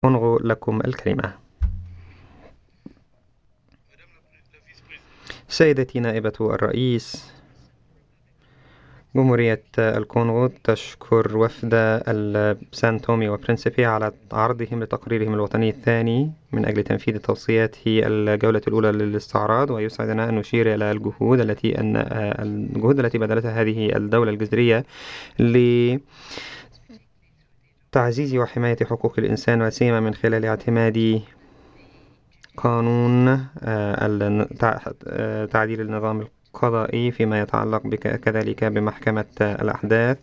أنغو لكم الكلمة. سيدتي نائبة الرئيس، جمهورية الكونغو تشكر وفد السان تومي وبرنسيبي على عرضهم لتقريرهم الوطني الثاني من أجل تنفيذ توصيات الجولة الأولى للاستعراض، ويسعدنا أن نشير إلى الجهود التي بذلتها هذه الدولة الجزرية لتعزيز وحماية حقوق الإنسان، وسيما من خلال اعتماد قانون تعديل النظام القضائي فيما يتعلق كذلك بمحكمة الأحداث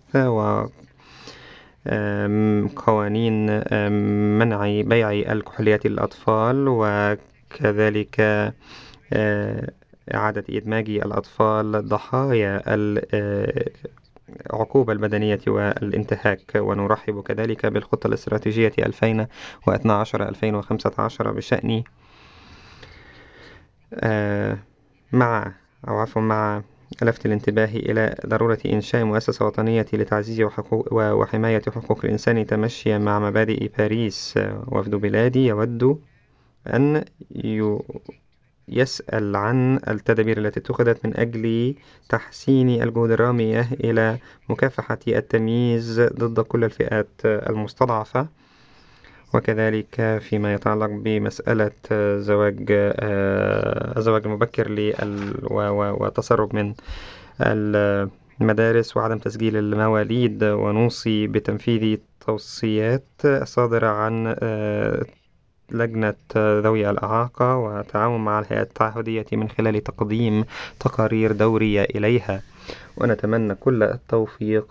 وقوانين منع بيع الكحوليات للأطفال، وكذلك إعادة إدماج الأطفال ضحايا العقوبة البدنية والانتهاك. ونرحب كذلك بالخطة الاستراتيجية 2012-2015 بشأن مع لفت الانتباه إلى ضرورة إنشاء مؤسسة وطنية لتعزيز وحماية حقوق الإنسان تمشيا مع مبادئ باريس. وفد بلادي يود أن يسأل عن التدابير التي اتخذت من أجل تحسين الجهود الرامية إلى مكافحة التمييز ضد كل الفئات المستضعفة، وكذلك فيما يتعلق بمسألة الزواج المبكر والتسرب من المدارس وعدم تسجيل المواليد. ونوصي بتنفيذ توصيات صادرة عن لجنة ذوي الإعاقة وتعاون مع الهيئات التعهدية من خلال تقديم تقارير دورية إليها. ونتمنى كل التوفيق